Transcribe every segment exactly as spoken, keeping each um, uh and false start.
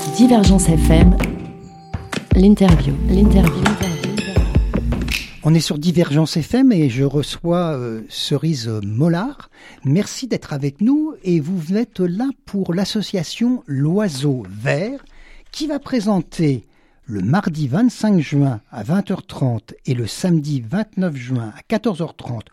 Divergence F M, l'interview, l'interview. On est sur Divergence F M et je reçois euh, Cerise Mollard. Merci d'être avec nous et vous êtes là pour l'association L'Oiseau Vert qui va présenter le mardi vingt-cinq juin à vingt heures trente et le samedi vingt-neuf juin à quatorze heures trente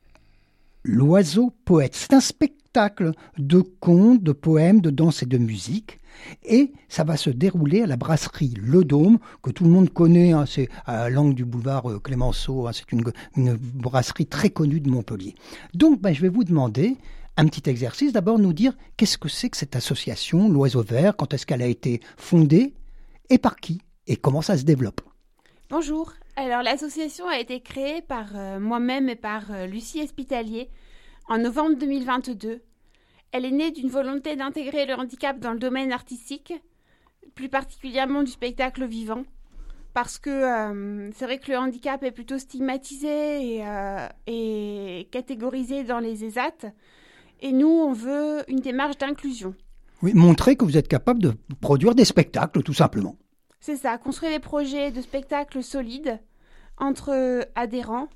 L'Oiseau Poète. C'est un spectacle de contes, de poèmes, de danse et de musique. Et ça va se dérouler à la brasserie Le Dôme, que tout le monde connaît, hein, c'est à l'angle du boulevard Clémenceau, hein, c'est une, une brasserie très connue de Montpellier. Donc ben, je vais vous demander un petit exercice, d'abord nous dire qu'est-ce que c'est que cette association, L'Oiseau Vert, quand est-ce qu'elle a été fondée et par qui et comment ça se développe. Bonjour, alors l'association a été créée par euh, moi-même et par euh, Lucie Espitalier en novembre deux mille vingt-deux. Elle est née d'une volonté d'intégrer le handicap dans le domaine artistique, plus particulièrement du spectacle vivant, parce que euh, c'est vrai que le handicap est plutôt stigmatisé et, euh, et catégorisé dans les ESAT, et nous, on veut une démarche d'inclusion. Oui, montrer que vous êtes capable de produire des spectacles, tout simplement. C'est ça, construire des projets de spectacles solides entre adhérents,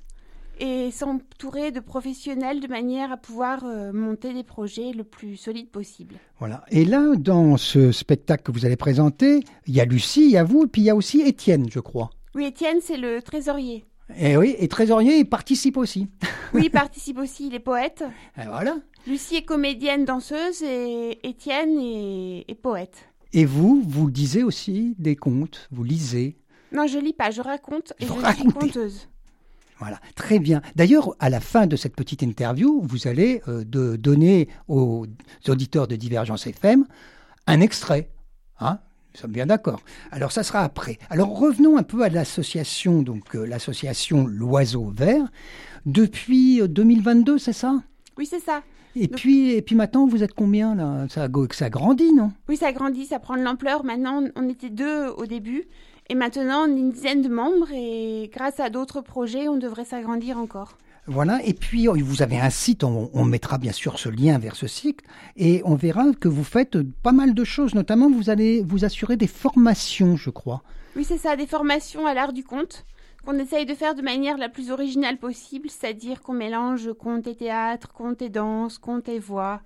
et s'entourer de professionnels de manière à pouvoir euh, monter des projets le plus solides possible. Voilà. Et là, dans ce spectacle que vous allez présenter, il y a Lucie, il y a vous, et puis il y a aussi Étienne, je crois. Oui, Étienne, c'est le trésorier. Et oui, et trésorier, il participe aussi. Oui, il participe aussi, il est poète. Et voilà. Lucie est comédienne, danseuse, et Étienne est, est poète. Et vous, vous lisez aussi des contes, vous lisez. Non, je lis pas, je raconte, et vous je racontez. suis conteuse. Voilà, très bien. D'ailleurs, à la fin de cette petite interview, vous allez euh, de donner aux auditeurs de Divergence F M un extrait. Hein, nous sommes bien d'accord. Alors, ça sera après. Alors, revenons un peu à l'association, donc euh, l'association L'Oiseau Vert. Depuis euh, deux mille vingt-deux, c'est ça ? Oui, c'est ça. Et donc, puis, et puis maintenant, vous êtes combien là ? Ça, ça grandit, non ? Oui, ça grandit, ça prend de l'ampleur. Maintenant, on était deux au début. Et maintenant, on est une dizaine de membres et grâce à d'autres projets, on devrait s'agrandir encore. Voilà, et puis vous avez un site, on, on mettra bien sûr ce lien vers ce site, et on verra que vous faites pas mal de choses, notamment vous allez vous assurer des formations, je crois. Oui, c'est ça, des formations à l'art du conte, qu'on essaye de faire de manière la plus originale possible, c'est-à-dire qu'on mélange conte et théâtre, conte et danse, conte et voix.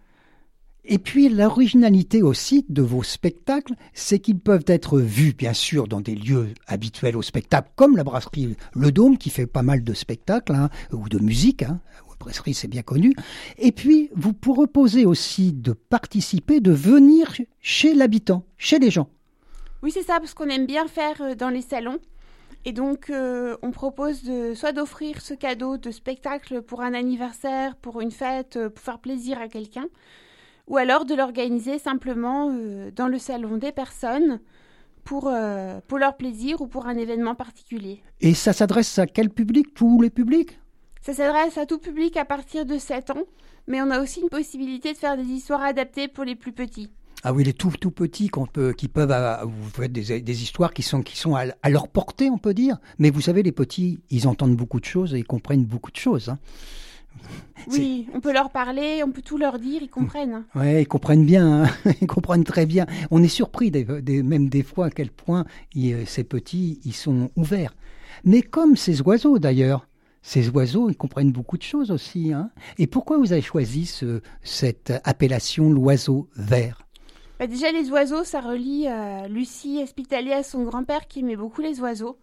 Et puis l'originalité aussi de vos spectacles, c'est qu'ils peuvent être vus bien sûr dans des lieux habituels au spectacle, comme la brasserie Le Dôme qui fait pas mal de spectacles, hein, ou de musique, hein. La brasserie c'est bien connu. Et puis vous proposez aussi de participer, de venir chez l'habitant, chez les gens. Oui, c'est ça, parce qu'on aime bien faire dans les salons. Et donc, euh, on propose de, soit d'offrir ce cadeau de spectacle pour un anniversaire, pour une fête, pour faire plaisir à quelqu'un, ou alors de l'organiser simplement euh, dans le salon des personnes pour, euh, pour leur plaisir ou pour un événement particulier. Et ça s'adresse à quel public ? Tous les publics ? Ça s'adresse à tout public à partir de sept ans, mais on a aussi une possibilité de faire des histoires adaptées pour les plus petits. Ah oui, les tout tout petits qu'on peut, qui peuvent, à, vous faites des, des histoires qui sont qui sont à, à leur portée, on peut dire. Mais vous savez, les petits, ils entendent beaucoup de choses et ils comprennent beaucoup de choses. Hein. Oui, c'est... on peut leur parler, on peut tout leur dire, ils comprennent. Oui, ils comprennent bien, hein. Ils comprennent très bien. On est surpris, des, des, même des fois, à quel point ils, ces petits, ils sont ouverts. Mais comme ces oiseaux, d'ailleurs, ces oiseaux, ils comprennent beaucoup de choses aussi. Hein. Et pourquoi vous avez choisi ce, cette appellation l'oiseau vert ? Bah déjà, les oiseaux, ça relie euh, Lucie Espitalier à son grand-père qui aimait beaucoup les oiseaux.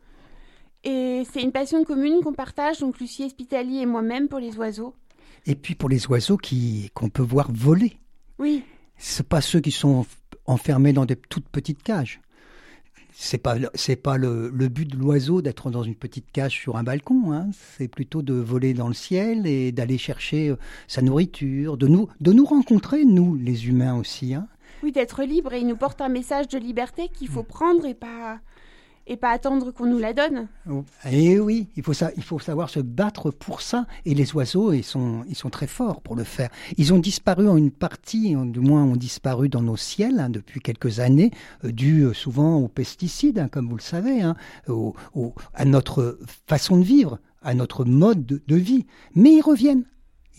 Et c'est une passion commune qu'on partage, donc Lucie Espitalier et moi-même, pour les oiseaux. Et puis pour les oiseaux qui, qu'on peut voir voler. Oui. Ce pas ceux qui sont enfermés dans des toutes petites cages. C'est pas, c'est pas le, le but de l'oiseau d'être dans une petite cage sur un balcon. Hein. C'est plutôt de voler dans le ciel et d'aller chercher sa nourriture, de nous, de nous rencontrer, nous, les humains aussi. Hein. Oui, d'être libre, et il nous porte un message de liberté qu'il faut prendre et pas... et pas attendre qu'on nous la donne. Et oui, il faut, ça, il faut savoir se battre pour ça. Et les oiseaux, ils sont, ils sont très forts pour le faire. Ils ont disparu en une partie, du moins ont disparu dans nos ciels hein, depuis quelques années, euh, dû euh, souvent aux pesticides, hein, comme vous le savez, hein, au, au, à notre façon de vivre, à notre mode de, de vie. Mais ils reviennent.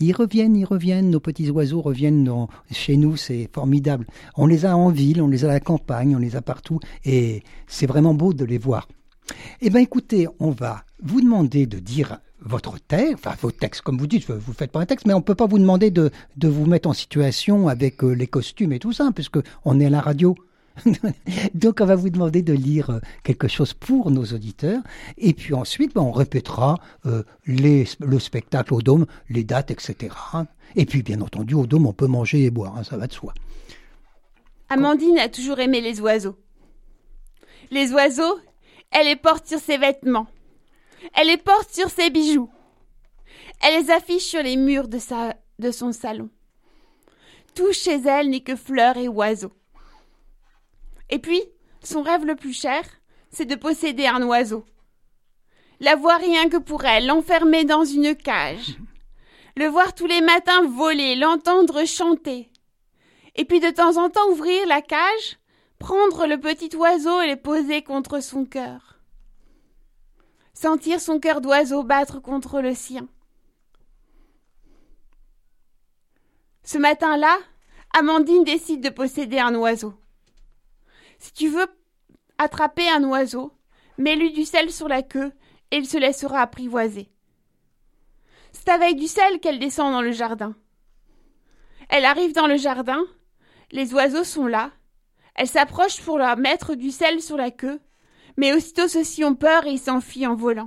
Ils reviennent, ils reviennent, nos petits oiseaux reviennent dans, chez nous, c'est formidable. On les a en ville, on les a à la campagne, on les a partout et c'est vraiment beau de les voir. Eh bien écoutez, on va vous demander de dire votre texte, enfin vos textes, comme vous dites, vous ne faites pas un texte, mais on ne peut pas vous demander de, de vous mettre en situation avec euh, les costumes et tout ça, puisque on est à la radio. Donc on va vous demander de lire quelque chose pour nos auditeurs et puis ensuite ben, on répétera euh, les, le spectacle au Dôme, les dates, et cetera. Et puis bien entendu au Dôme on peut manger et boire, hein, ça va de soi. Amandine a toujours aimé les oiseaux. Les oiseaux, elle les porte sur ses vêtements. Elle les porte sur ses bijoux. Elle les affiche sur les murs de, sa, de son salon. Tout chez elle n'est que fleurs et oiseaux. Et puis, son rêve le plus cher, c'est de posséder un oiseau. L'avoir rien que pour elle, l'enfermer dans une cage. Le voir tous les matins voler, l'entendre chanter. Et puis de temps en temps ouvrir la cage, prendre le petit oiseau et le poser contre son cœur. Sentir son cœur d'oiseau battre contre le sien. Ce matin-là, Amandine décide de posséder un oiseau. Si tu veux attraper un oiseau, mets-lui du sel sur la queue et il se laissera apprivoiser. C'est avec du sel qu'elle descend dans le jardin. Elle arrive dans le jardin, les oiseaux sont là, elle s'approche pour leur mettre du sel sur la queue, mais aussitôt ceux-ci ont peur et ils s'enfuient en volant.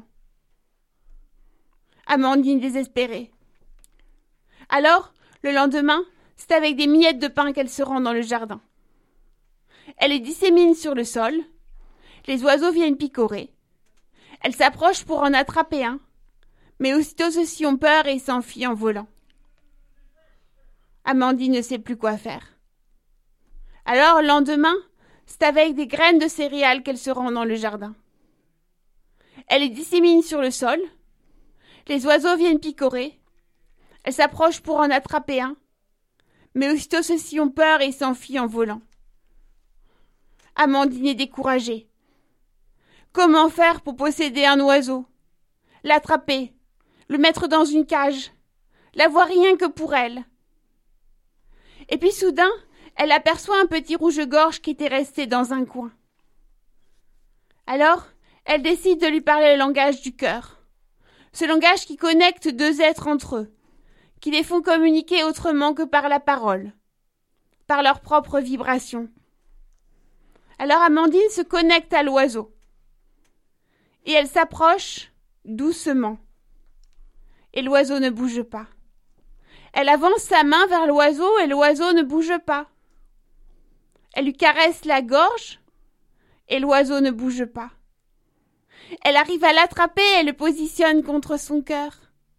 Amandine désespérée. Alors, le lendemain, c'est avec des miettes de pain qu'elle se rend dans le jardin. Elle les dissémine sur le sol. Les oiseaux viennent picorer. Elle s'approche pour en attraper un. Mais aussitôt ceux-ci ont peur et s'enfuient en volant. Amandine ne sait plus quoi faire. Alors, le lendemain, c'est avec des graines de céréales qu'elle se rend dans le jardin. Elle les dissémine sur le sol. Les oiseaux viennent picorer. Elle s'approche pour en attraper un. Mais aussitôt ceux-ci ont peur et s'enfuient en volant. Amandine est découragée. Comment faire pour posséder un oiseau? L'attraper, le mettre dans une cage, l'avoir rien que pour elle. Et puis soudain, elle aperçoit un petit rouge-gorge qui était resté dans un coin. Alors, elle décide de lui parler le langage du cœur. Ce langage qui connecte deux êtres entre eux, qui les font communiquer autrement que par la parole, par leur propre vibration. Alors Amandine se connecte à l'oiseau. Et elle s'approche doucement. Et l'oiseau ne bouge pas. Elle avance sa main vers l'oiseau et l'oiseau ne bouge pas. Elle lui caresse la gorge et l'oiseau ne bouge pas. Elle arrive à l'attraper et le positionne contre son cœur.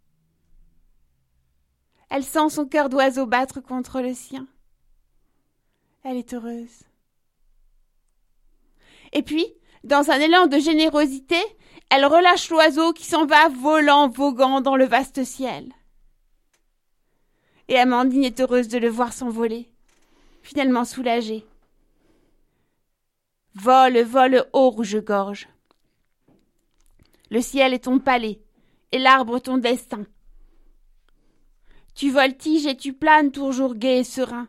Elle sent son cœur d'oiseau battre contre le sien. Elle est heureuse. Et puis, dans un élan de générosité, elle relâche l'oiseau qui s'en va volant, voguant dans le vaste ciel. Et Amandine est heureuse de le voir s'envoler, finalement soulagée. Vole, vole haut, rouge-gorge. Le ciel est ton palais, et l'arbre ton destin. Tu voltiges et tu planes toujours gai et serein.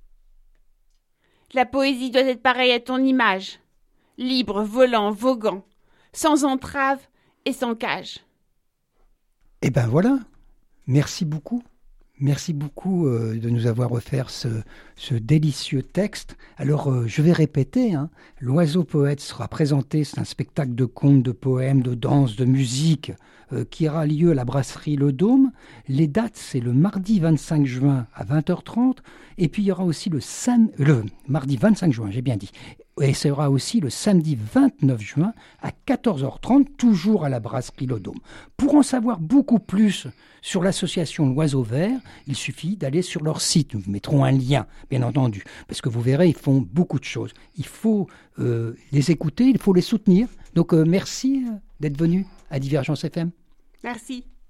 La poésie doit être pareille à ton image. Libre, volant, voguant, sans entrave et sans cage. Eh ben voilà, merci beaucoup. Merci beaucoup euh, de nous avoir offert ce, ce délicieux texte. Alors, euh, je vais répéter, hein, L'Oiseau Poète sera présenté, c'est un spectacle de contes, de poèmes, de danse, de musique euh, qui aura lieu à la brasserie Le Dôme. Les dates, c'est le mardi vingt-cinq juin à vingt heures trente et puis il y aura aussi le, sam- le mardi vingt-cinq juin, j'ai bien dit. Et ce sera aussi le samedi vingt-neuf juin à quatorze heures trente, toujours à la brasserie Le Dôme. Pour en savoir beaucoup plus sur l'association L'Oiseau Vert, il suffit d'aller sur leur site. Nous vous mettrons un lien, bien entendu, parce que vous verrez, ils font beaucoup de choses. Il faut euh, les écouter, il faut les soutenir. Donc euh, merci d'être venu à Divergence F M. Merci.